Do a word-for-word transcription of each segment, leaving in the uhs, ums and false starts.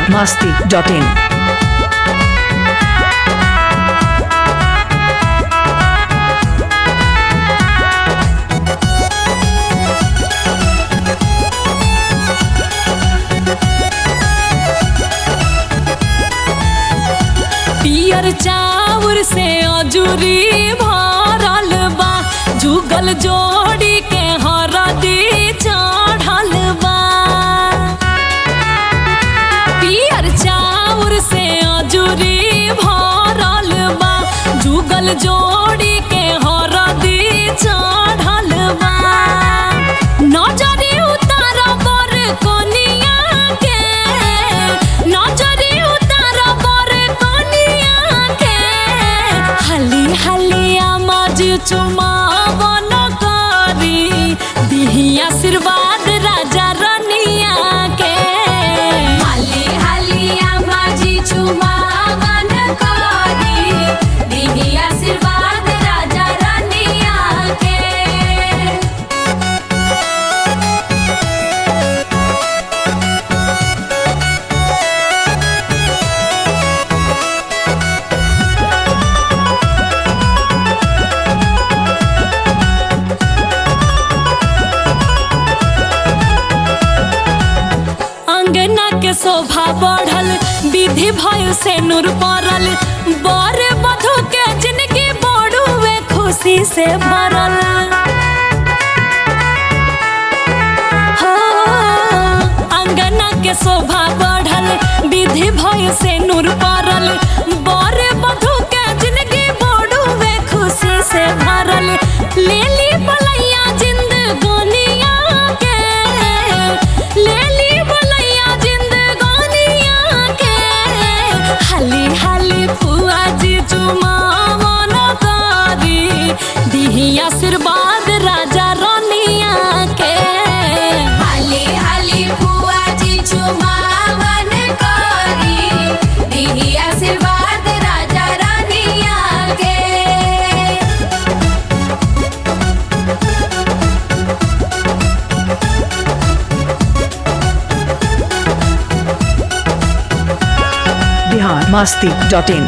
Bihar Masti dot इन। पियर चाउर से अजूरी भरल बा, जुगल जोड़ी के हरदी चढ़ल बा। पियर चाउर से अजूरी भरल बा, जुगल जोड़ी के हरदी चढ़ल बा। नजरी उतार बर कोनिया के, नजरी उतार बर कोनिया के, हाली हाली आमाज चुमावन करी दिही आशीर्वाद राजा रनिया के। हाली हाली आमाज चुमावन करी दिही आशीर्वाद राजा रनिया के। अंगना के शोभा बढ़ल, विधि भय से नूर पड़ल, बर बधू के जिंदगी बड़ुए खुशी से भरल। हो अंगना के शोभा बढ़ल, विधि भय से नूर पड़ल, बर बधू के जिंदगी बड़ुए खुशी से भरल। लेली बलैया जिंदगानिया के, लेली हाली हाली फुआ जी चुमावन करी दिही आशीर्वाद राजा रनिया के। हाली हाली फुआ जी चुमावन करी दिही आशीर्वाद राजा रनिया के। बिहार मस्ती डॉट इन।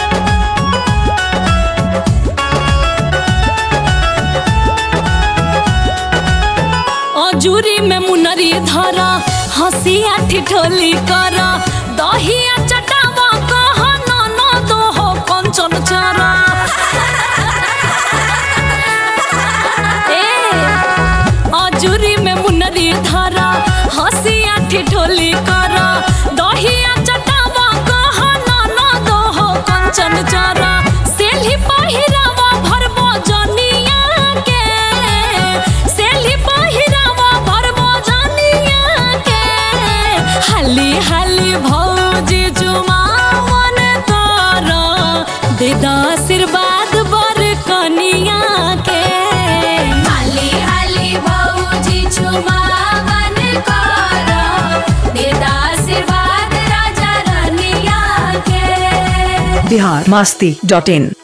अजूरी में मुनरी धरा, हंसिया ठिठोली करा, दहिया चटावा कह न दो हो कंचन चरा। ए अजूरी में मुनरी धरा, हंसिया ठिठोली करा, दहिया चटावा कह न दो हो कंचन चरा। सेल्ही पहिरावा भरबो जनिया के, सेल्ही पहिरावा भरबो जनिया के। हाली हाली भौजी चुमावन करा देदा आशीर्वाद बर कनिया के। हाली हाली भौजी चुमावन करा देदा आशीर्वाद राजा रनिया के। बिहार मस्ती डॉट इन।